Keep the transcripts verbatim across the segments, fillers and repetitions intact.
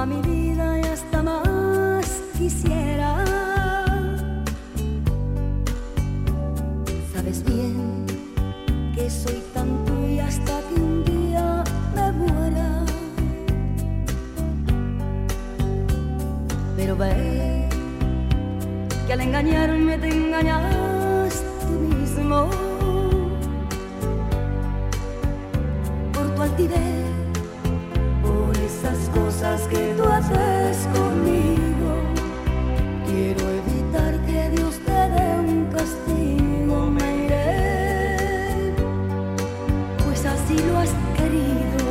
toda mi vida y hasta más quisiera. Sabes bien que soy tan tuya hasta que un día me muera. Pero ve que al engañarme te engañas tú mismo. Por tu altivez, por esas cosas que tú haces conmigo, quiero evitar que Dios te dé un castigo. Me iré, pues así lo has querido.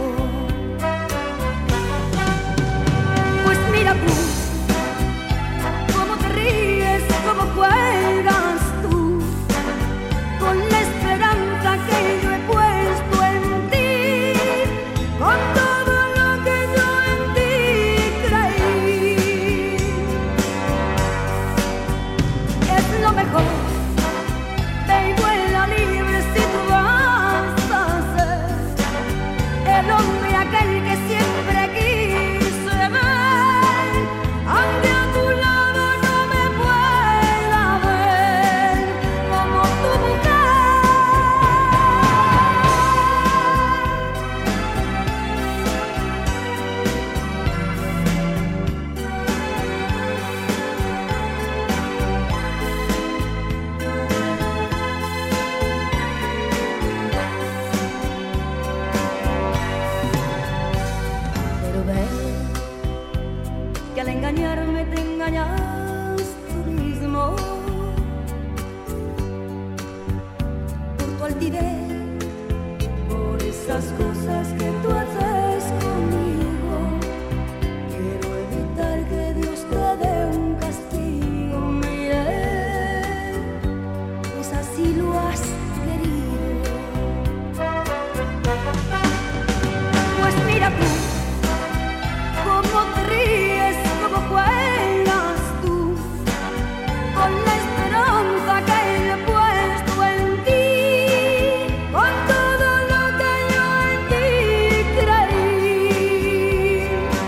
Pues mira tú, cómo te ríes, cómo juegas tú con la esperanza que yo he puesto en ti, con todo lo que yo en ti creí. Es lo mejor, ve y vuela libre si tú vas a ser el hombre aquel que siempre quise ver, aunque a tu lado no me pueda ver como tu mujer. Pero ve que al engañarme te engañas tú mismo. Por tu altivez, por esas cosas que tú haces conmigo, quiero evitar que Dios te dé un castigo. Me iré, pues así lo has querido. Pues mira tú, cómo te ríes, cómo juegas tú con la esperanza que he puesto en ti, con todo lo que yo en ti creí.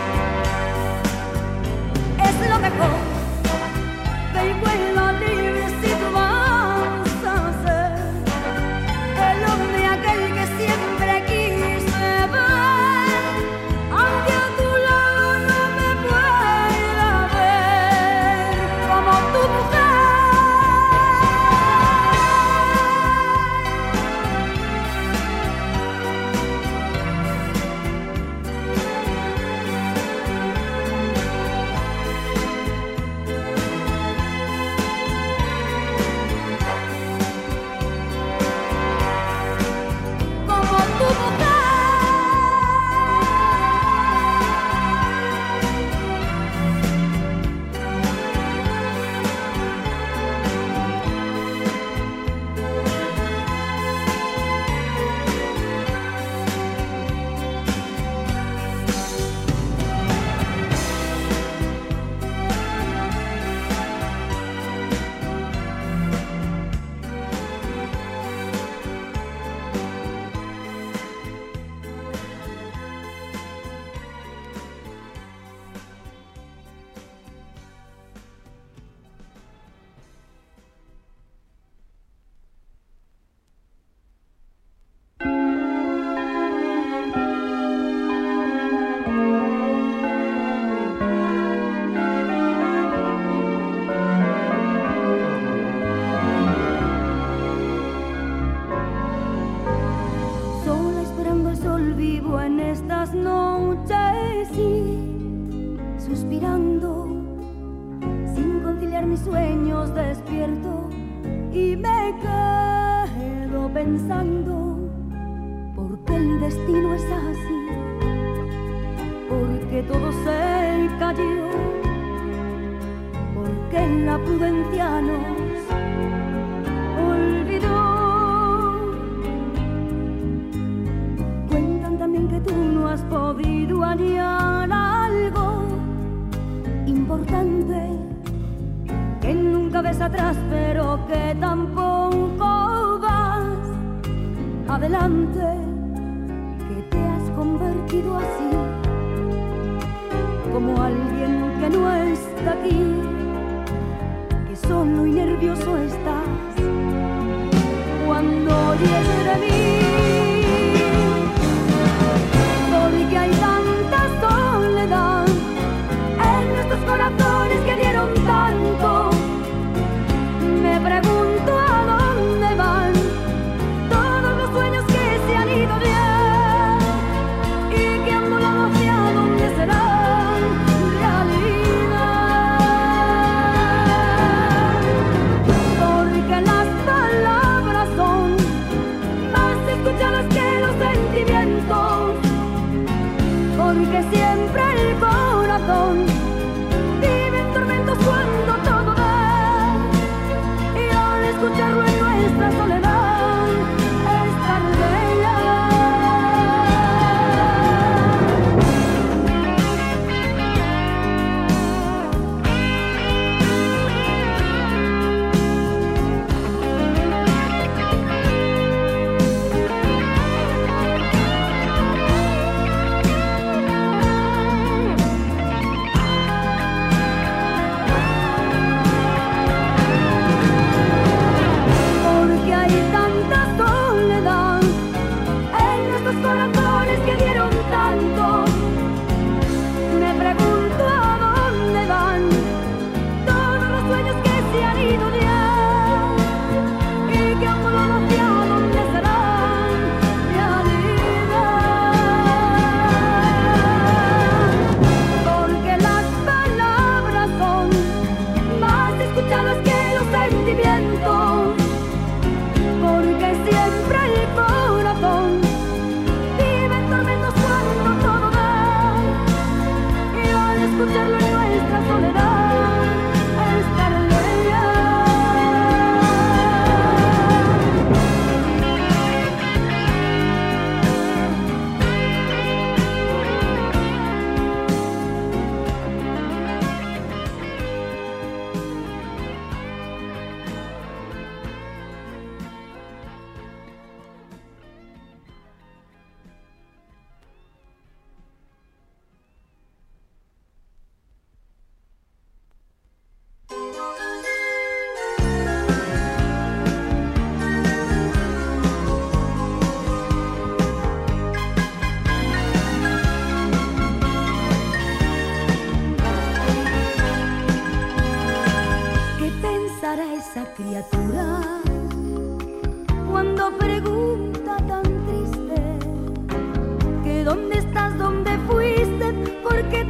Es lo mejor, ve y vuela libre si tú vas a ser el hombre aquel que siempre quise ver, aunque a tu lado no me pueda ver como tu mujer. Como tu mujer. Sola esperando el sol vivo en estas noches y suspirando, sin conciliar mis sueños despierto y me quedo pensando, ¿por qué el destino es así? ¿Por qué todo se cayó? ¿Por qué la prudencia nos olvidó? Cuentan también que tú no has podido hallar algo importante, que nunca ves atrás pero que tampoco vas adelante, que te has convertido así como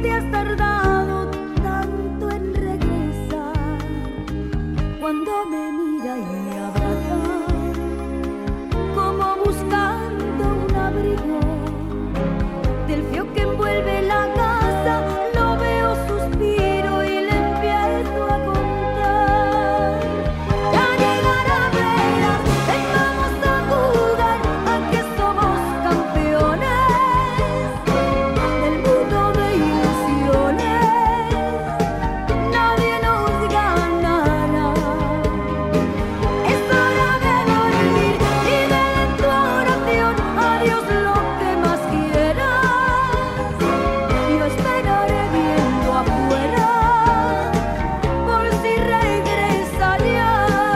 te has tardado tanto en regresar. Cuando me mira y me abraza, como buscando un abrigo, del frío que envuelve la casa, lo veo, suspiro y le empiezo a contar. Ya llegará, verás, ven, vamos a jugar a que somos campeones del mundo de ilusiones. Nadie nos ganará. Es hora de dormir y de tu oración a Dios lo que más quieras. Yo esperaré viendo afuera por si regresa ya.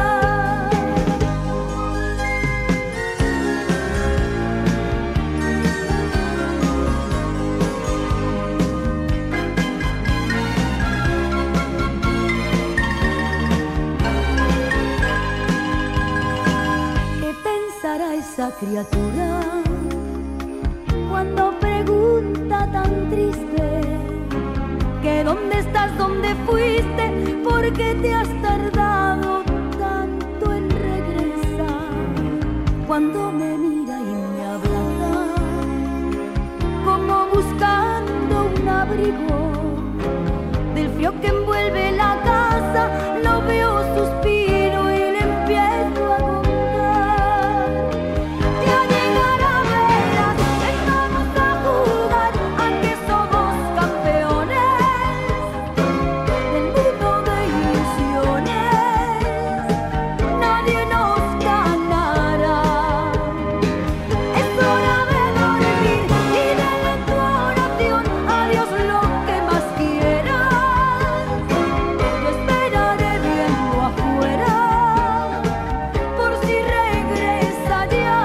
¿Qué pensará esa criatura cuando pregunta tan triste que dónde estás, dónde fuiste, por qué te has tardado tanto en regresar? Cuando me mira y me abraza, como buscando un abrigo, del frío que envuelve la casa, lo veo, suspiro y le empiezo a contar. Ya llegará, verás, ven, vamos a jugar a que somos campeones del mundo de ilusiones. Nadie nos ganará. Es hora de dormir y de tu oración a Dios lo que más quieras. Yo esperaré viendo afuera por si regresa ya.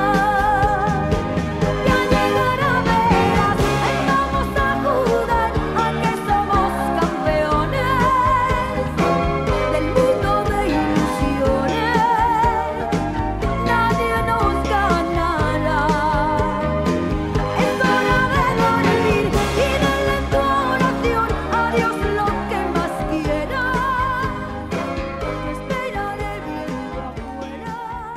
Ya llegará, verás, ven, vamos a jugar a que somos campeones del mundo de ilusiones. Nadie nos ganará. Es hora de dormir y darle tu oración a Dios lo que más quieras. Yo esperaré viendo afuera.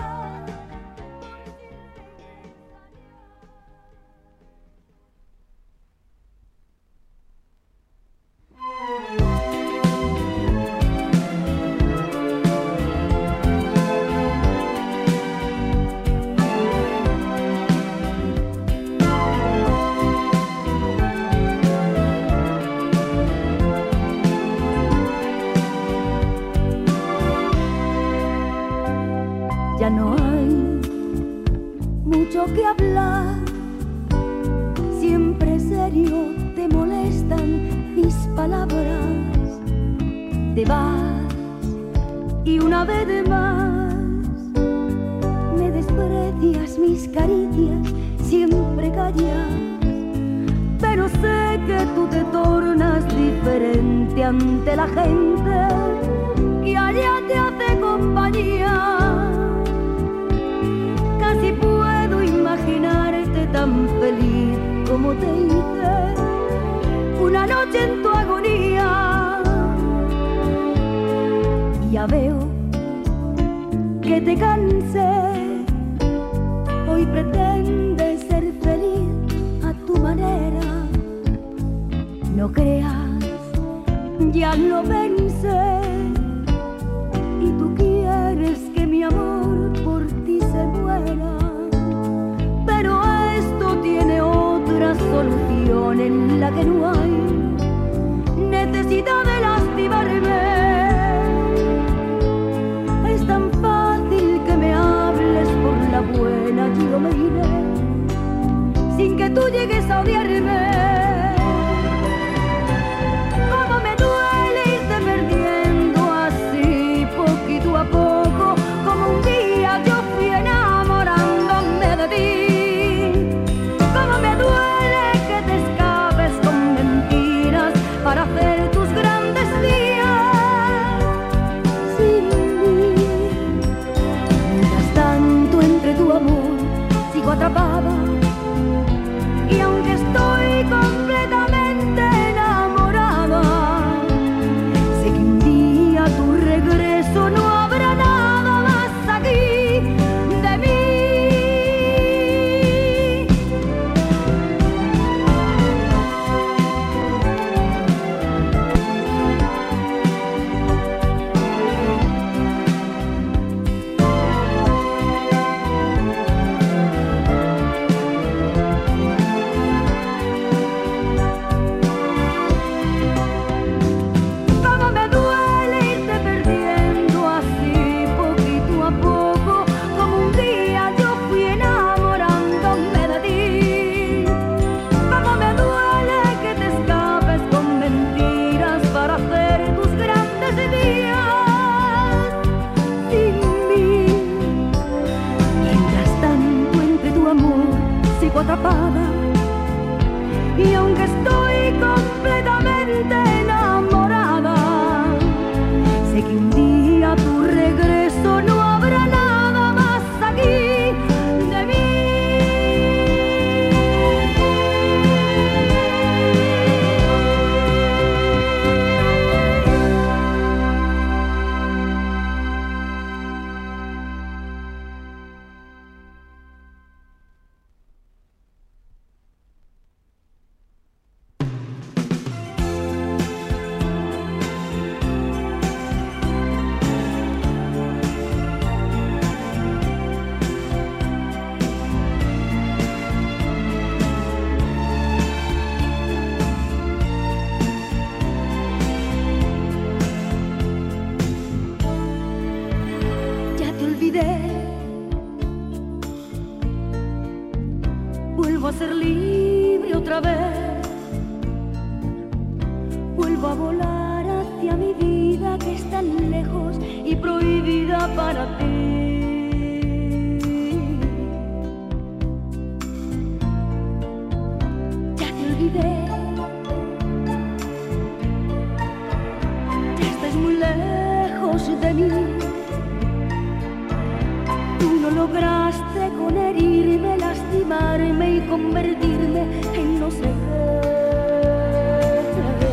Ya no hay mucho que hablar, siempre serio, te molestan mis palabras. Te vas y una vez más me desprecias mis caricias, siempre callas. Pero sé que tú te tornas diferente ante la gente que allá te hace compañía. Casi puedo imaginarte tan feliz como te hice una noche en tu agonía. Ya veo que te cansé, hoy pretendes ser feliz a tu manera. No creas, ya lo pensé, y tú quieres que mi amor por ti se muera. Pero esto tiene otra solución en la que no hay necesidad de lastimarme. Es tan fácil que me hables por la buena, yo me iré sin que tú llegues a odiarme. Cómo me duele irte perdiendo así, poquito a poco, como un día yo fui enamorándome de ti. Cómo me duele que te escapes con mentiras para hacer tus grandes días sin mí. Mientras tanto, entre tu amor sigo atrapada, y aunque estoy sigo atrapada. Y aunque estoy completamente enamorada, sé que un día a tu regreso no habrá nada más aquí de mí. Vuelvo a ser libre otra vez, vuelvo a volar hacia mi vida que es tan lejos y prohibida para ti. Ya te olvidé, ya estás muy lejos de mí. Tú no lograste con herirme, lastimarme y convertirme en no sé qué.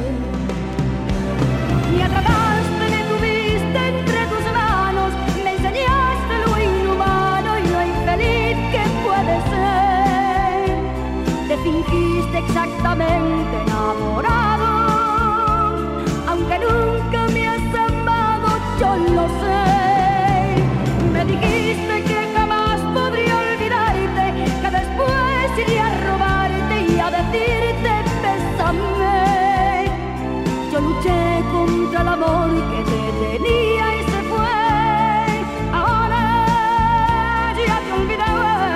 Me atrapaste, me tuviste entre tus manos, me enseñaste lo inhumano y lo infeliz que puede ser. Te fingiste exactamente enamorado, aunque nunca me has amado, yo lo sé. Me dijiste que jamás podría olvidarte, que después iría a robarte y a decirte bésame. Yo luché contra el amor que te tenía y se fue. Ahora ya te olvidé.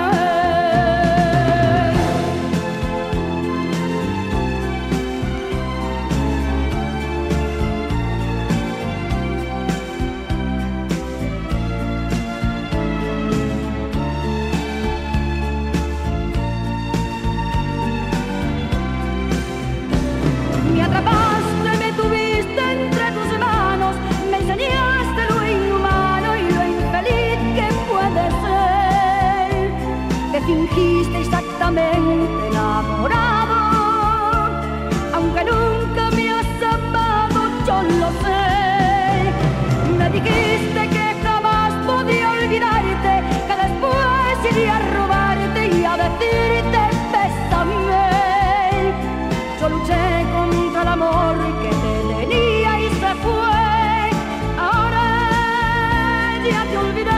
Me atrapaste, me tuviste entre tus manos, me enseñaste lo inhumano y lo infeliz que puede ser. Te fingiste exactamente enamorado, aunque nunca me has amado, yo lo sé. Me dijiste que jamás podía olvidarte, que después iría a robarte y a decirte bésame. Yo luché contra el amor que te tenía y se fue. Ahora ya te olvidé.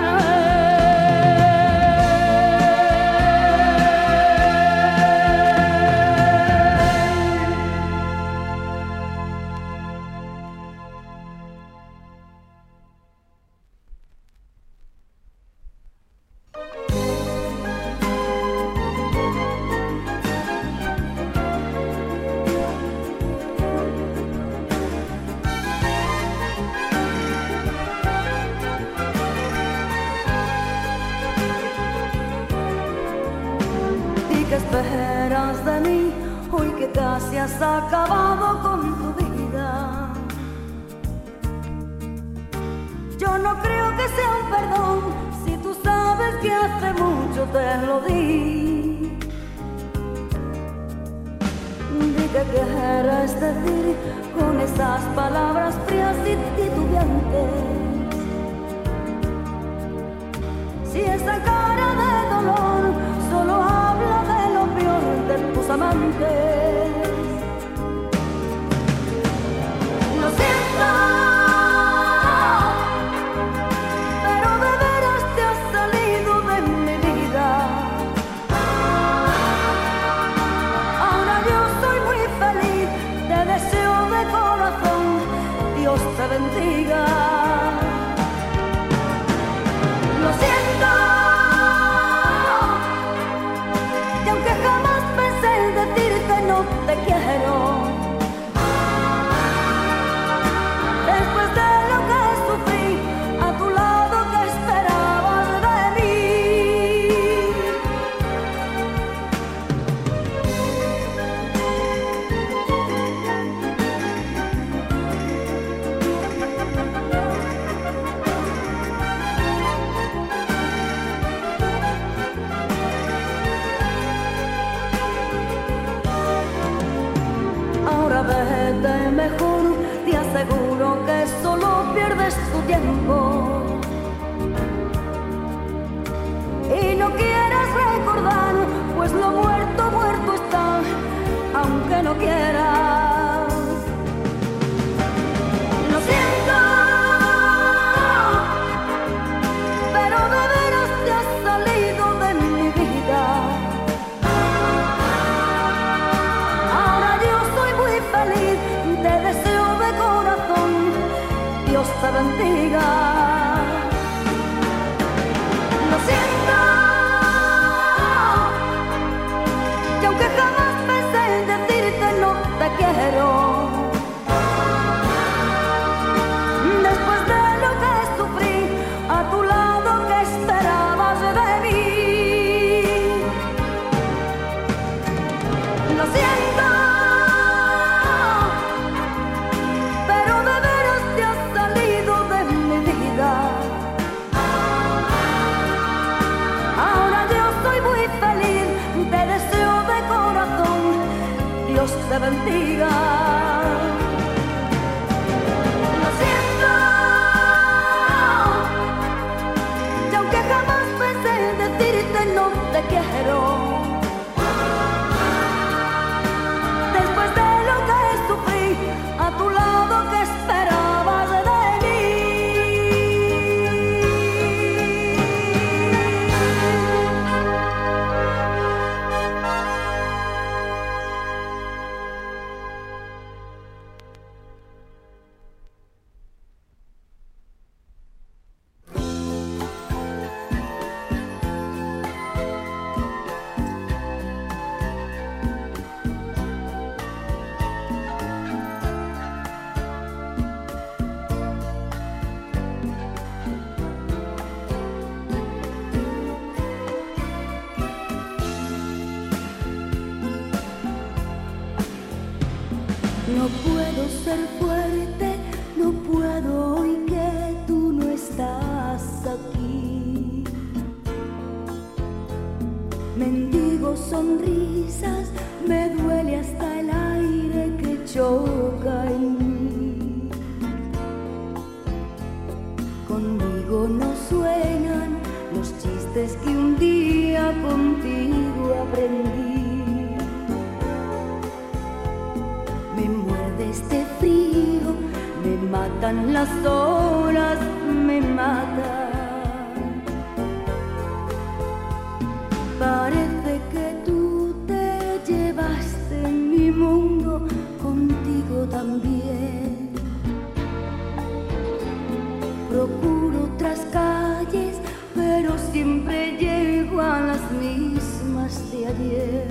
¿Qué esperas de mí hoy que casi has acabado con tu vida? Yo no creo que sea un perdón si tú sabes que hace mucho te lo di. Di que quieres decir con esas palabras frías y titubeantes. Si esa cara de dolor solo habla de lo peor de tus amantes. Lo siento, pero de veras te has salido de mi vida. Ahora yo soy muy feliz, te deseo de corazón, Dios te bendiga. Lo siento, y aunque jamás pensé en decirte pierdes tu tiempo y no quieras recordar, pues lo muerto, muerto está, aunque no quieras. Lo siento, pero de veras te has salido de mi vida. Ahora yo soy muy feliz, te deseo de corazón, Dios te bendiga. Lo siento, que aunque jamás pensé en decirte no te quiero, después de lo que sufrí a tu lado, ¿qué esperabas de mí? Lo siento, pero de veras te has salido de mi vida. Ahora yo soy muy feliz, te deseo de corazón, Dios te bendiga. Lo siento, y aunque jamás pensé en decirte no te quiero, después de lo que sufrí a tu lado, ¿qué esperabas de mí? No puedo ser fuerte, no puedo hoy que tú no estás aquí. Mendigo sonrisas, me duele hasta el aire que choca en mí. Conmigo no suenan los chistes que un día contigo aprendí. Me muerde este frío, me matan las horas, me matan. Parece que tú te llevaste mi mundo contigo también. Procuro otras calles, pero siempre llego a las mismas de ayer.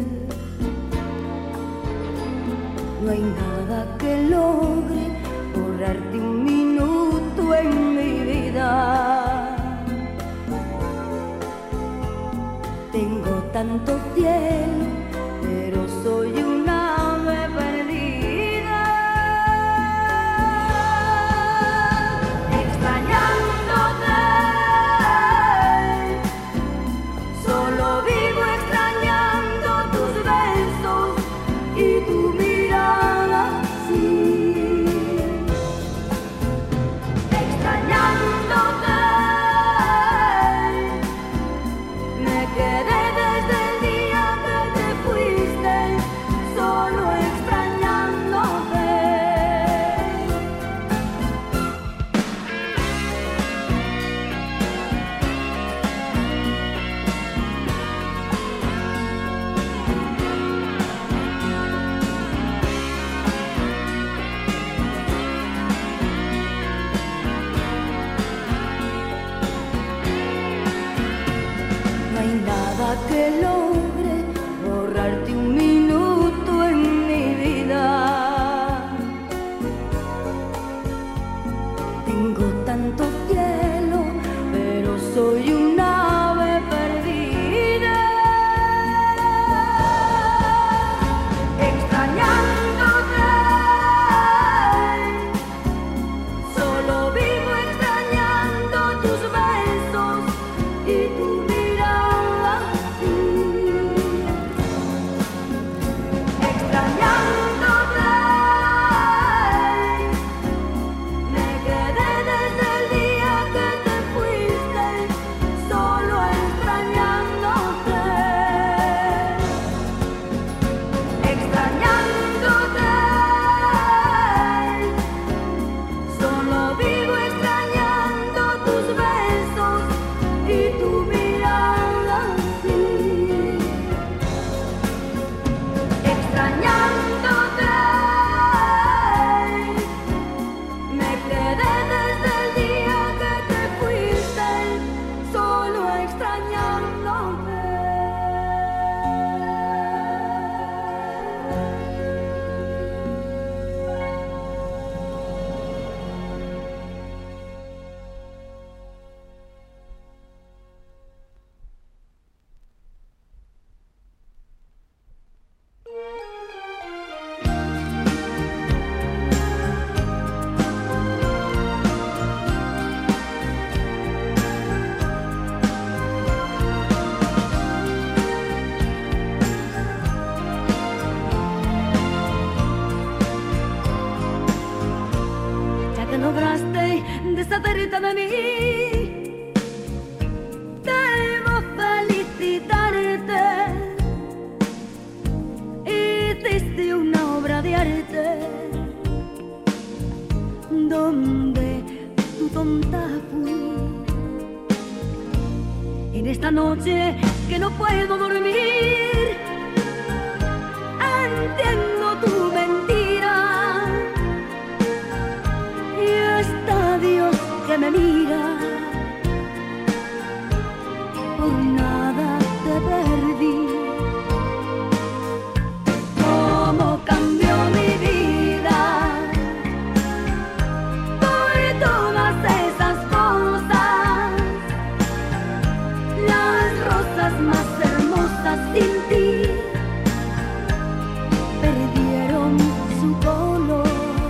No hay nada que logre borrarte un minuto en mi vida. Tengo tanto cielo, pero soy un ave perdida. Extrañándote, solo vivo extrañando tus besos y tu mirada así. Extrañándote, me quedé desde el día que te fuiste, solo extrañándote. No hay nada que logre borrarte un minuto en mi vida. Tengo tanto cielo, pero soy un ave perdida. Extrañándote, solo vivo extrañando tus besos y tu mirada así. noche que no puedo dormir, entiendo tu mentira y está Dios que me mira. Por nada te perdí. Cómo cambió mi vida por todas esas cosas, las rosas más hermosas sin ti perdieron su color.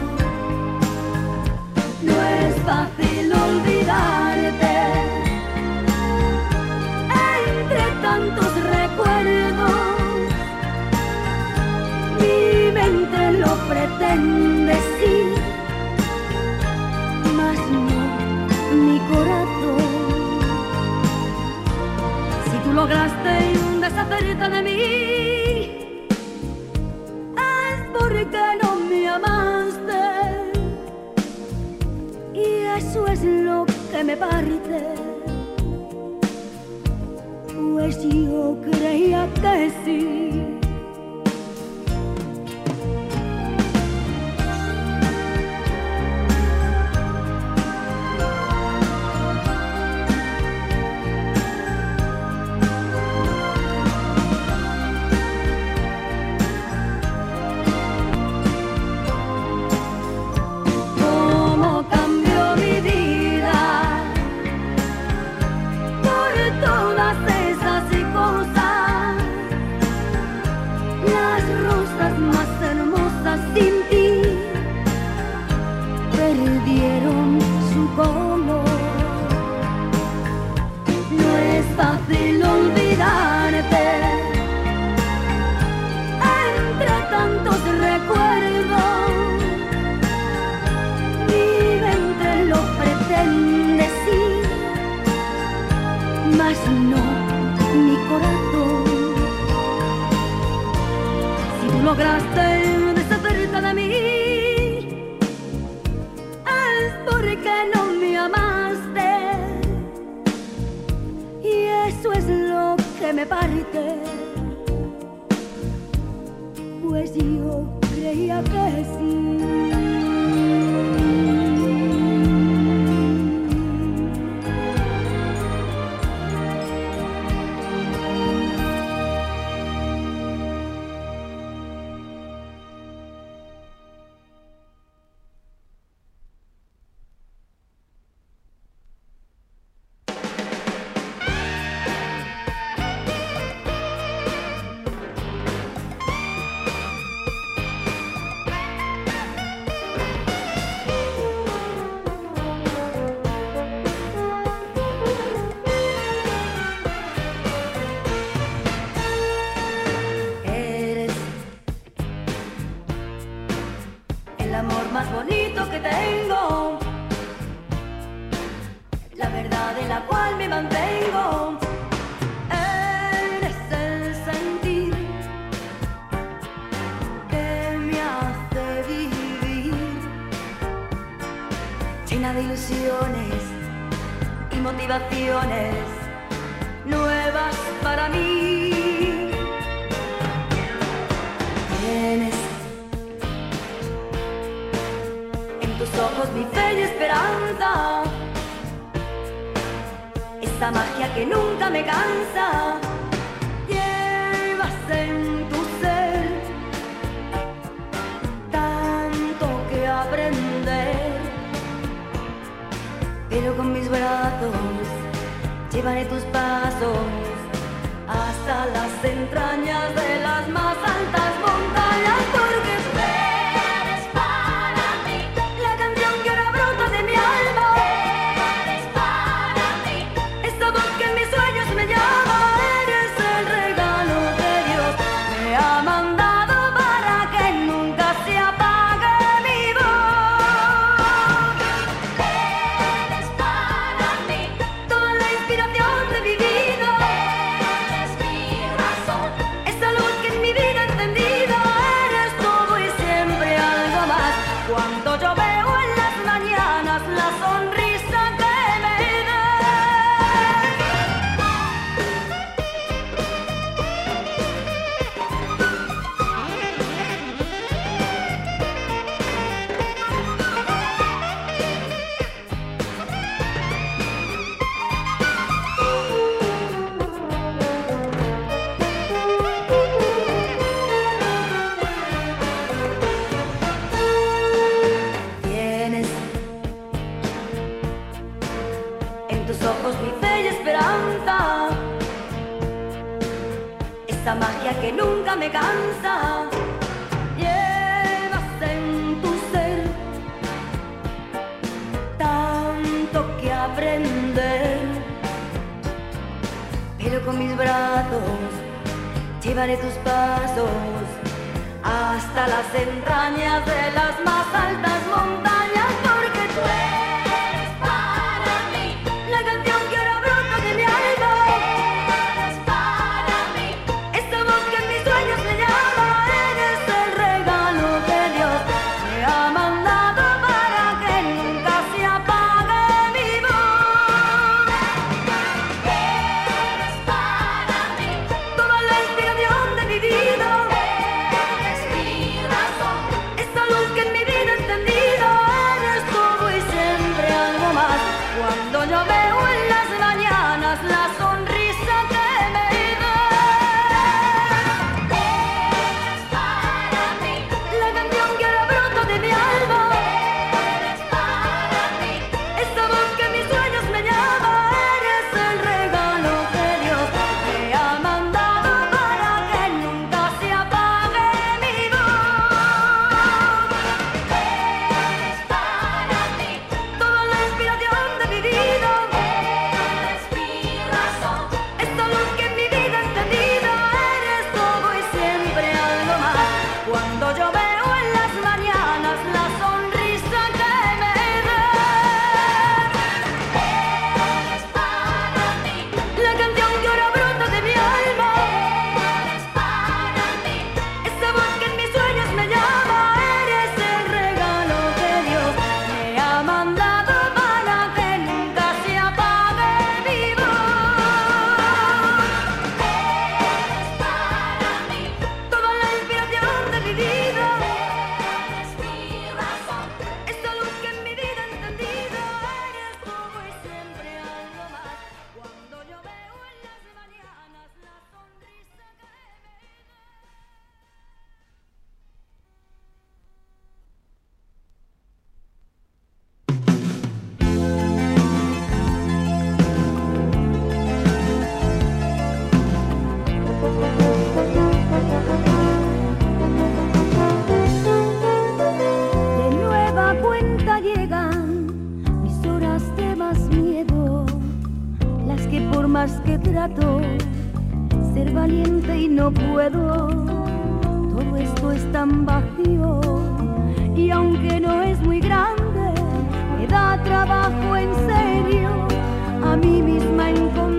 No es fácil olvidarte entre tantos recuerdos. Mi mente lo pretende, sí, mas no mi corazón. Si tú lograste deshacerte de mí, es porque no me amaste, y eso es lo que me parte. Pues yo creía que sí. Lograste deshacerte de mí, es porque no me amaste, y eso es lo que me parte. Pues yo creía que sí. Más bonito que tengo, la verdad de la cual me mantengo. Eres el sentir que me hace vivir, llena de ilusiones y motivaciones nuevas para mí. Tienes tus ojos mi fe y esperanza, esa magia que nunca me cansa. Llevas en tu ser tanto que aprender, pero con mis brazos llevaré tus pasos hasta las entrañas de las más altas montañas, porque Son esa magia que nunca me cansa. Llevas en tu ser tanto que aprender, pero con mis brazos llevaré tus pasos hasta las entrañas de las más altas montañas, porque tú eres para mí la canción que ahora brota de mi alma. Eres para mí esa voz que en mis sueños me llama. Eres el regalo que Dios me ha mandado para que nunca se apague mi voz. Eres para mí toda la inspiración de mi vida. Esta luz que en mi vida he encendido, eres todo y siempre algo más. Cuando yo veo en las mañanas la sonrisa que me das, eres para mí la canción que ahora brota de mi alma. Eres para mí esta voz que en mis sueños me llama. Eres el regalo que Dios me ha mandado para que nunca se apague mi voz. Cuando yo veo en las mañanas la sonrisa que me das, eres para mí la canción que ahora brota de mi alma. Eres para mí esa voz que en mis sueños me llama. Eres el regalo que Dios me ha mandado para que nunca se apague mi voz. Eres para mí toda la inspiración de mi vida. Eres mi razón, esta luz que en mi vida he encendido. Eres todo y siempre algo más. Cuando yo veo en las mañanas la sonrisa que me De nueva cuenta llegan mis horas de más miedo, las que por más que trato ser valiente y no puedo. Todo esto es tan vacío y aunque no es muy grande, me da trabajo en serio a mí misma encontrar